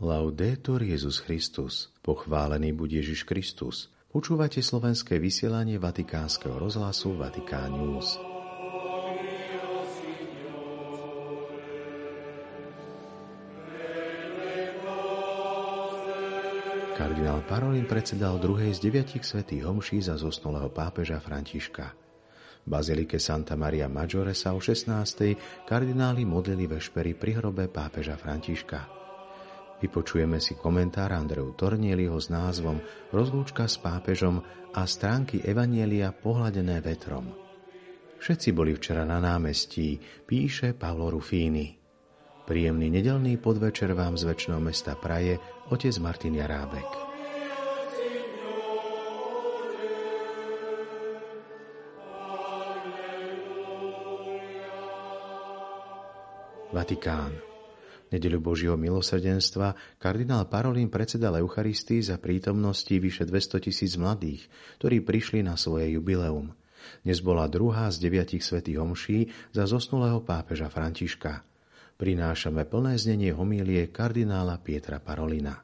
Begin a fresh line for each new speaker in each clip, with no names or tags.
Laudetur Jesus Christus. Pochválený buď Ježiš Kristus. Počúvate slovenské vysielanie Vatikánskeho rozhlasu Vatikán News. Kardinál Parolin predsedal druhej z 9 svätých homší za zosnulého pápeža Františka. V bazilike Santa Maria Maggiore sa o 16. kardináli modlili vešpery pri hrobe pápeža Františka. Vypočujeme si komentár Andreu Tornieliho s názvom Rozlúčka s pápežom a stránky Evanjelia pohľadené vetrom. Všetci boli včera na námestí, píše Paolo Ruffini. Príjemný nedeľný podvečer vám z večného mesta praje otec Martin Jarábek. Vatikán. Nedeľu Božieho milosrdenstva kardinál Parolin predsedal Eucharistii za prítomnosti vyše 200 000 mladých, ktorí prišli na svoje jubileum. Dnes bola druhá z 9 svätých homší za zosnulého pápeža Františka. Prinášame plné znenie homílie kardinála Pietra Parolina.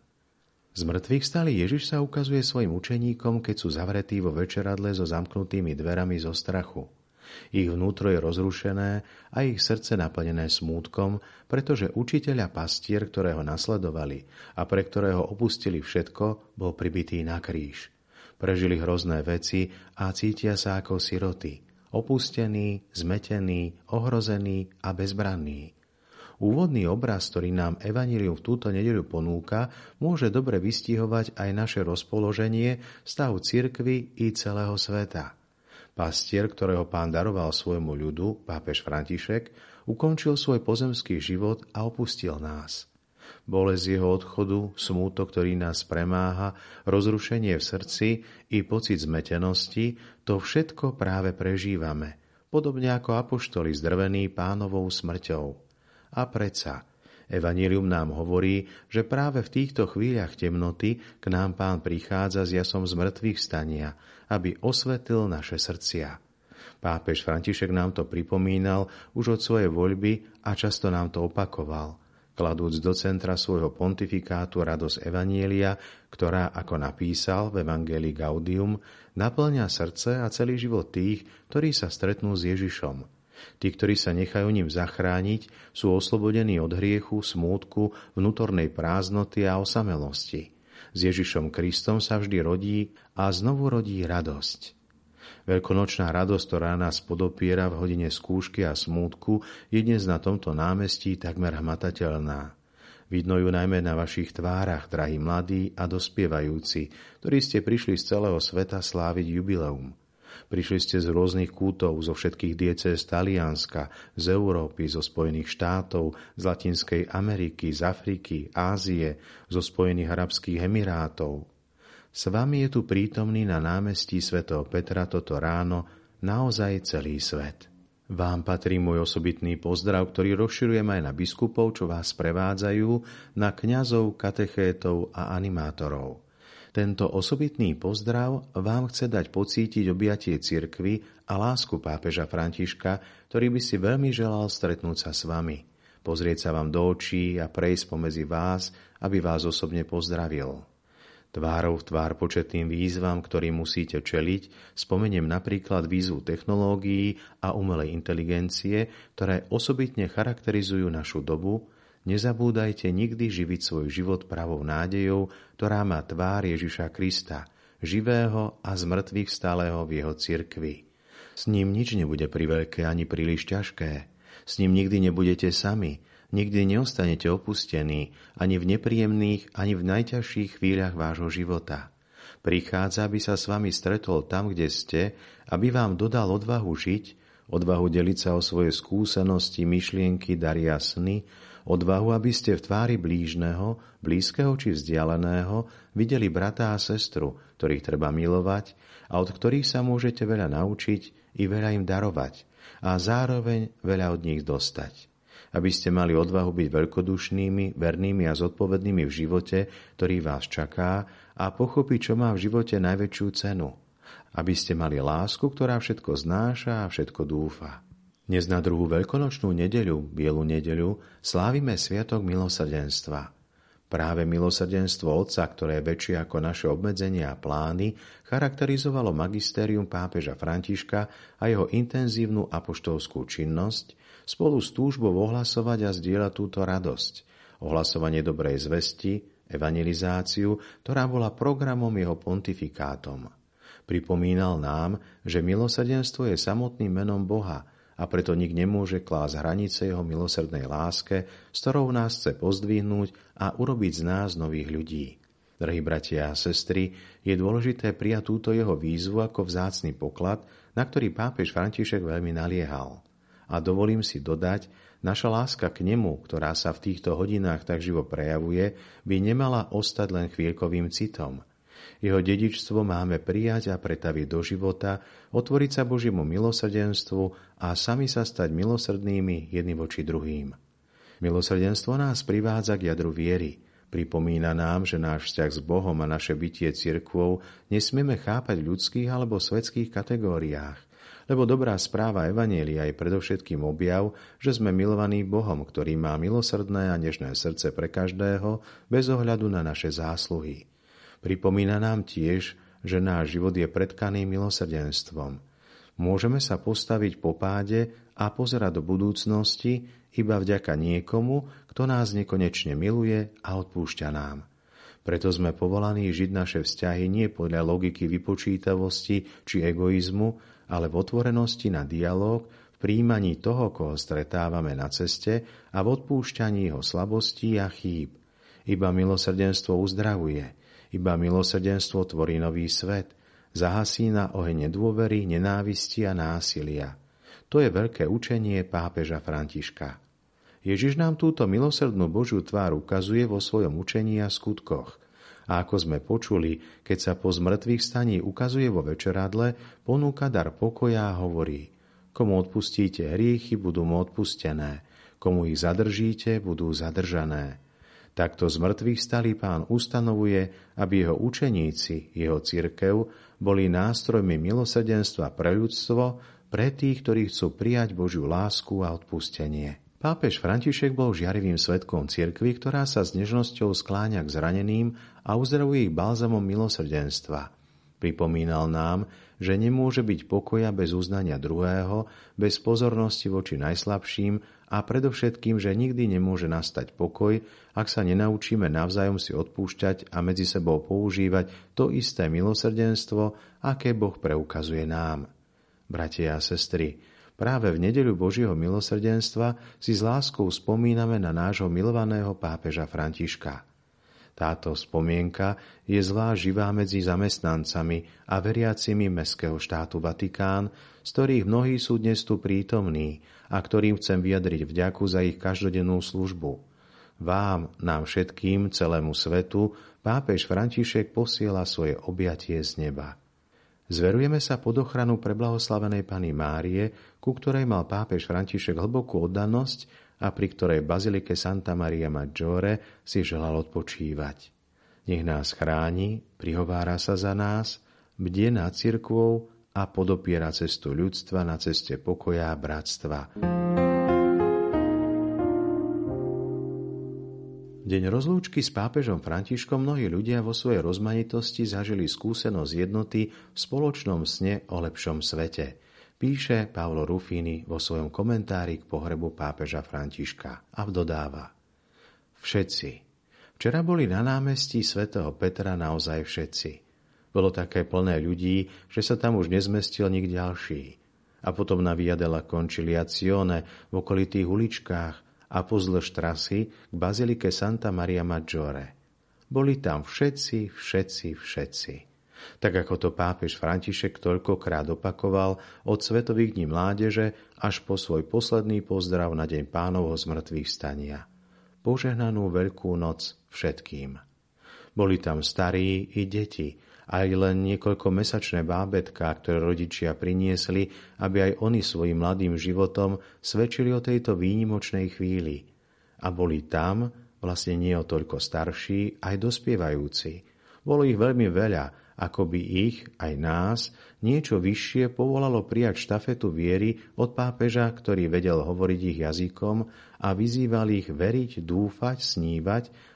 Z mŕtvych stály Ježiš sa ukazuje svojim učeníkom, keď sú zavretí vo večeradle so zamknutými dverami zo strachu. Ich vnútro je rozrušené a ich srdce naplnené smútkom, pretože učiteľ a pastier, ktorého nasledovali a pre ktorého opustili všetko, bol pribitý na kríž. Prežili hrozné veci a cítia sa ako siroty, opustení, zmetení, ohrození a bezbranní. Úvodný obraz, ktorý nám Evanjelium v túto nedeľu ponúka, môže dobre vystihovať aj naše rozpoloženie, stav cirkvi i celého sveta. Pastier, ktorého Pán daroval svojmu ľudu, pápež František, ukončil svoj pozemský život a opustil nás. Bolesť jeho odchodu, smútok, ktorý nás premáha, rozrušenie v srdci i pocit zmetenosti, to všetko práve prežívame, podobne ako apoštoli zdrvení Pánovou smrťou. A predsa, Evanjelium nám hovorí, že práve v týchto chvíľach temnoty k nám Pán prichádza s jasom z mŕtvych stania, aby osvetlil naše srdcia. Pápež František nám to pripomínal už od svojej voľby a často nám to opakoval, kladúc do centra svojho pontifikátu radosť Evanjelia, ktorá, ako napísal v Evangelii Gaudium, naplňa srdce a celý život tých, ktorí sa stretnú s Ježišom. Tí, ktorí sa nechajú ním zachrániť, sú oslobodení od hriechu, smútku, vnútornej prázdnoty a osamelosti. S Ježišom Kristom sa vždy rodí a znovu rodí radosť. Veľkonočná radosť, ktorá nás podopiera v hodine skúšky a smútku, je dnes na tomto námestí takmer hmatateľná. Vidno ju najmä na vašich tvárach, drahí mladí a dospievajúci, ktorí ste prišli z celého sveta sláviť jubileum. Prišli ste z rôznych kútov, zo všetkých diecéz Talianska, z Európy, zo Spojených štátov, z Latinskej Ameriky, z Afriky, Ázie, zo Spojených arabských emirátov. S vami je tu prítomný na námestí svätého Petra toto ráno naozaj celý svet. Vám patrí môj osobitný pozdrav, ktorý rozširujem aj na biskupov, čo vás prevádzajú, na kňazov, katechétov a animátorov. Tento osobitný pozdrav vám chce dať pocítiť objatie cirkvi a lásku pápeža Františka, ktorý by si veľmi želal stretnúť sa s vami, pozrieť sa vám do očí a prejsť pomedzi vás, aby vás osobne pozdravil. Tvárou v tvár početným výzvam, ktorým musíte čeliť, spomeniem napríklad výzvu technológií a umelej inteligencie, ktoré osobitne charakterizujú našu dobu. Nezabúdajte nikdy živiť svoj život pravou nádejou, ktorá má tvár Ježiša Krista, živého a z mŕtvych vstalého v jeho cirkvi. S ním nič nebude priveľké ani príliš ťažké. S ním nikdy nebudete sami, nikdy neostanete opustení, ani v nepríjemných, ani v najťažších chvíľach vášho života. Prichádza, aby sa s vami stretol tam, kde ste, aby vám dodal odvahu žiť, odvahu deliť sa o svoje skúsenosti, myšlienky, dary a sny, odvahu, aby ste v tvári blížneho, blízkeho či vzdialeného videli brata a sestru, ktorých treba milovať a od ktorých sa môžete veľa naučiť i veľa im darovať a zároveň veľa od nich dostať. Aby ste mali odvahu byť veľkodušnými, vernými a zodpovednými v živote, ktorý vás čaká, a pochopiť, čo má v živote najväčšiu cenu. Aby ste mali lásku, ktorá všetko znáša a všetko dúfa. Dnes na druhú veľkonočnú nedeľu, Bielu nedeľu, slávime Sviatok milosrdenstva. Práve milosrdenstvo Otca, ktoré je väčšie ako naše obmedzenia a plány, charakterizovalo magistérium pápeža Františka a jeho intenzívnu apoštolskú činnosť spolu s túžbou ohlasovať a zdieľať túto radosť, ohlasovanie dobrej zvesti, evangelizáciu, ktorá bola programom jeho pontifikátom. Pripomínal nám, že milosrdenstvo je samotným menom Boha a preto nik nemôže klásť hranice jeho milosrdnej láske, s ktorou nás chce pozdvihnúť a urobiť z nás nových ľudí. Drahí bratia a sestry, je dôležité prijať túto jeho výzvu ako vzácny poklad, na ktorý pápež František veľmi naliehal. A dovolím si dodať, naša láska k nemu, ktorá sa v týchto hodinách tak živo prejavuje, by nemala ostať len chvíľkovým citom. Jeho dedičstvo máme prijať a pretaviť do života, otvoriť sa Božiemu milosrdenstvu a sami sa stať milosrdnými jedni voči druhým. Milosrdenstvo nás privádza k jadru viery. Pripomína nám, že náš vzťah s Bohom a naše bytie cirkvou nesmieme chápať v ľudských alebo svetských kategóriách, lebo dobrá správa evanjelia je predovšetkým objav, že sme milovaní Bohom, ktorý má milosrdné a nežné srdce pre každého, bez ohľadu na naše zásluhy. Pripomína nám tiež, že náš život je pretkaný milosrdenstvom. Môžeme sa postaviť po páde a pozerať do budúcnosti iba vďaka niekomu, kto nás nekonečne miluje a odpúšťa nám. Preto sme povolaní žiť naše vzťahy nie podľa logiky vypočítavosti či egoizmu, ale v otvorenosti na dialóg, v prijímaní toho, koho stretávame na ceste a v odpúšťaní jeho slabostí a chýb. Iba milosrdenstvo uzdravuje. Iba milosrdenstvo tvorí nový svet, zahasína oheň nedôvery, nenávisti a násilia. To je veľké učenie pápeža Františka. Ježiš nám túto milosrdnú Božiu tvár ukazuje vo svojom učení a skutkoch. A ako sme počuli, keď sa po zmrtvých staní ukazuje vo večeradle, ponúka dar pokoja a hovorí: komu odpustíte hriechy, budú mu odpustené, komu ich zadržíte, budú zadržané. Takto z mŕtvych stalý Pán ustanovuje, aby jeho učeníci, jeho cirkev, boli nástrojmi milosrdenstva pre ľudstvo, pre tých, ktorí chcú prijať Božiu lásku a odpustenie. Pápež František bol žiarivým svedkom cirkvi, ktorá sa s nežnosťou skláňa k zraneným a uzdravuje ich balzamom milosrdenstva. Pripomínal nám, že nemôže byť pokoja bez uznania druhého, bez pozornosti voči najslabším a predovšetkým, že nikdy nemôže nastať pokoj, ak sa nenaučíme navzájom si odpúšťať a medzi sebou používať to isté milosrdenstvo, aké Boh preukazuje nám. Bratia a sestry, práve v nedeľu Božieho milosrdenstva si s láskou spomíname na nášho milovaného pápeža Františka. Táto spomienka je zvlášť živá medzi zamestnancami a veriacimi mestského štátu Vatikán, z ktorých mnohí sú dnes tu prítomní a ktorým chcem vyjadriť vďaku za ich každodennú službu. Vám, nám všetkým, celému svetu, pápež František posiela svoje objatie z neba. Zverujeme sa pod ochranu preblahoslavenej Panny Márie, ku ktorej mal pápež František hlbokú oddanosť a pri ktorej bazilike Santa Maria Maggiore si želal odpočívať. Nech nás chráni, prihovára sa za nás, bdie nad cirkvou a podopiera cestu ľudstva na ceste pokoja a bratstva. Deň rozlúčky s pápežom Františkom mnohí ľudia vo svojej rozmanitosti zažili skúsenosť jednoty v spoločnom sne o lepšom svete, píše Paolo Ruffini vo svojom komentári k pohrebu pápeža Františka a dodáva: Všetci. Včera boli na námestí svätého Petra naozaj všetci. Bolo také plné ľudí, že sa tam už nezmestil nik ďalší. A potom na Via della Conciliazione v okolitých uličkách a pozdĺž trasy k bazilike Santa Maria Maggiore. Boli tam všetci. Tak ako to pápež František toľkokrát opakoval od Svetových dní mládeže až po svoj posledný pozdrav na deň Pánovho zmrtvých stania. Požehnanú Veľkú noc všetkým. Boli tam starí i deti, aj len niekoľkomesačné bábätká, ktoré rodičia priniesli, aby aj oni svojim mladým životom svedčili o tejto výnimočnej chvíli. A boli tam, vlastne nie o toľko starší, aj dospievajúci. Bolo ich veľmi veľa, ako by ich, aj nás, niečo vyššie povolalo prijať štafetu viery od pápeža, ktorý vedel hovoriť ich jazykom a vyzýval ich veriť, dúfať, snívať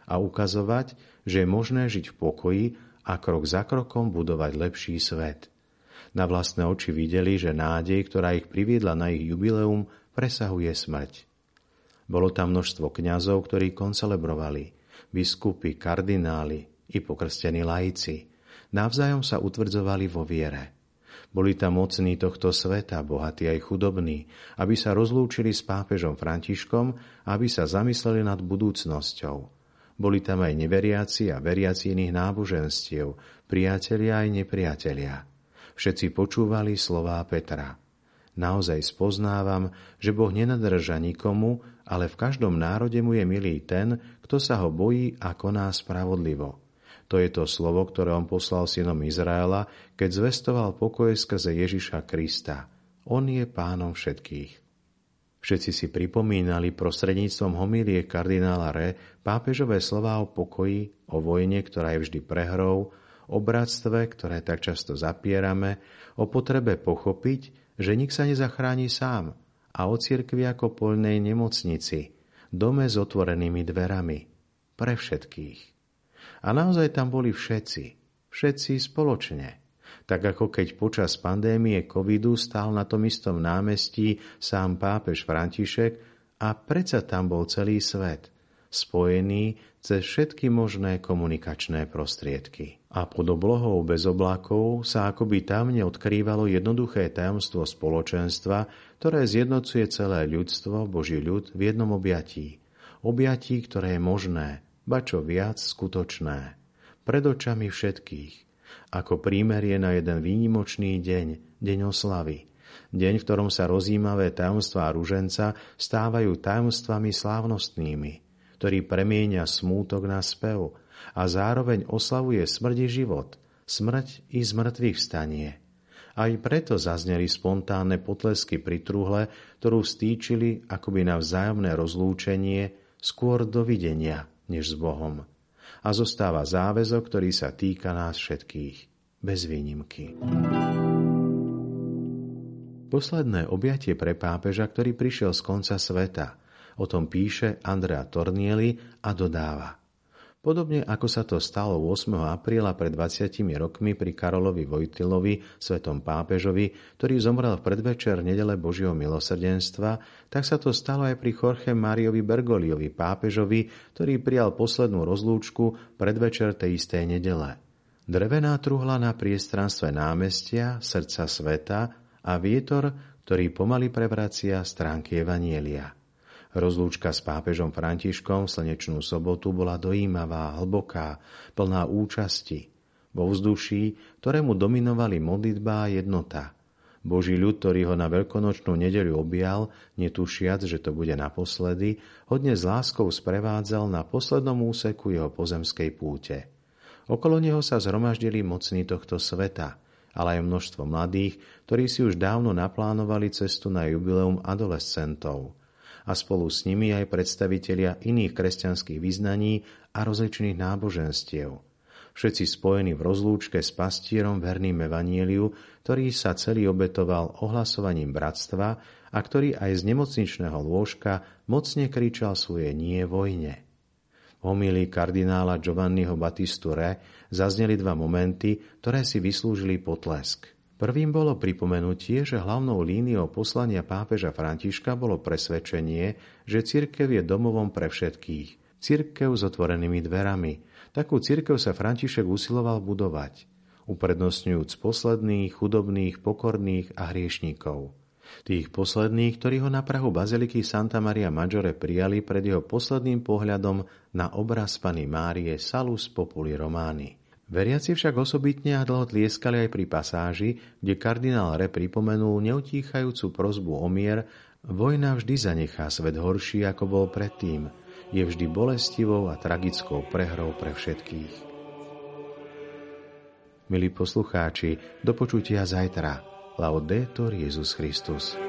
a ukazovať, že je možné žiť v pokoji a krok za krokom budovať lepší svet. Na vlastné oči videli, že nádej, ktorá ich priviedla na ich jubileum, presahuje smrť. Bolo tam množstvo kňazov, ktorí koncelebrovali, biskupy, kardináli i pokrstení laici. Navzájom sa utvrdzovali vo viere. Boli tam mocní tohto sveta, bohatí aj chudobní, aby sa rozlúčili s pápežom Františkom, aby sa zamysleli nad budúcnosťou. Boli tam aj neveriaci a veriaci iných náboženstiev, priatelia aj nepriatelia. Všetci počúvali slová Petra. Naozaj spoznávam, že Boh nenadrža nikomu, ale v každom národe mu je milý ten, kto sa ho bojí a koná spravodlivo. To je to slovo, ktoré on poslal synom Izraela, keď zvestoval pokoj skrze Ježiša Krista. On je pánom všetkých. Všetci si pripomínali prostredníctvom homílie kardinála Re pápežové slová o pokoji, o vojne, ktorá je vždy prehrou, o bratstve, ktoré tak často zapierame, o potrebe pochopiť, že nik sa nezachráni sám, a o cirkvi ako poľnej nemocnici, dome s otvorenými dverami, pre všetkých. A naozaj tam boli všetci spoločne. Tak ako keď počas pandémie covidu stál na tom istom námestí sám pápež František a predsa tam bol celý svet, spojený cez všetky možné komunikačné prostriedky. A pod oblohou bez oblakov sa akoby tamne odkrývalo jednoduché tajomstvo spoločenstva, ktoré zjednocuje celé ľudstvo, Boží ľud, v jednom objatí. Objatí, ktoré je možné, ba čo viac skutočné, pred očami všetkých, ako prímerie na jeden výnimočný deň oslavy. Deň, v ktorom sa rozjímavé tajomstvá ruženca stávajú tajomstvami slávnostnými, ktorý premieňa smútok na spev a zároveň oslavuje smrť i život, smrť i zmrtvých vstanie. Aj preto zazneli spontánne potlesky pri truhle, ktorú stýčili akoby na vzájomné rozlúčenie, skôr dovidenia, než s Bohom. A zostáva záväzok, ktorý sa týka nás všetkých, bez výnimky. Posledné objatie pre pápeža, ktorý prišiel z konca sveta. O tom píše Andrea Tornielli a dodáva. Podobne ako sa to stalo 8. apríla pred 20 rokmi pri Karolovi Wojtylovi, svetom pápežovi, ktorý zomrel v predvečer nedele Božieho milosrdenstva, tak sa to stalo aj pri Jorge Mariovi Bergogliovi, pápežovi, ktorý prijal poslednú rozlúčku predvečer tej istej nedele. Drevená truhla na priestranstve námestia, srdca sveta a vietor, ktorý pomaly prevracia stránky Evanjelia. Rozlúčka s pápežom Františkom v slnečnú sobotu bola dojímavá, hlboká, plná účasti. Vo vzduší, ktorému dominovali modlitba a jednota. Boží ľud, ktorý ho na veľkonočnú nedeľu objal, netušiac, že to bude naposledy, ho dnes s láskou sprevádzal na poslednom úseku jeho pozemskej púte. Okolo neho sa zhromaždili mocní tohto sveta, ale aj množstvo mladých, ktorí si už dávno naplánovali cestu na jubileum adolescentov. A spolu s nimi aj predstavitelia iných kresťanských vyznaní a rozličných náboženstiev. Všetci spojení v rozlúčke s pastierom verným Evanjeliu, ktorý sa celý obetoval ohlasovaním bratstva a ktorý aj z nemocničného lôžka mocne kričal svoje nie vojne. V homílii kardinála Giovanniho Battistu Re zazneli dva momenty, ktoré si vyslúžili potlesk. Prvým bolo pripomenutie, že hlavnou líniou poslania pápeža Františka bolo presvedčenie, že cirkev je domovom pre všetkých. Cirkev s otvorenými dverami. Takú cirkev sa František usiloval budovať, uprednostňujúc posledných, chudobných, pokorných a hriešníkov. Tých posledných, ktorí ho na prahu baziliky Santa Maria Maggiore prijali pred jeho posledným pohľadom na obraz Panny Márie Salus Populi Romani. Veriaci však osobitne a dlho tlieskali aj pri pasáži, kde kardinál Re pripomenul neutíchajúcu prosbu o mier: vojna vždy zanechá svet horší, ako bol predtým. Je vždy bolestivou a tragickou prehrou pre všetkých. Milí poslucháči, do počutia zajtra. Laudetur Jesus Christus.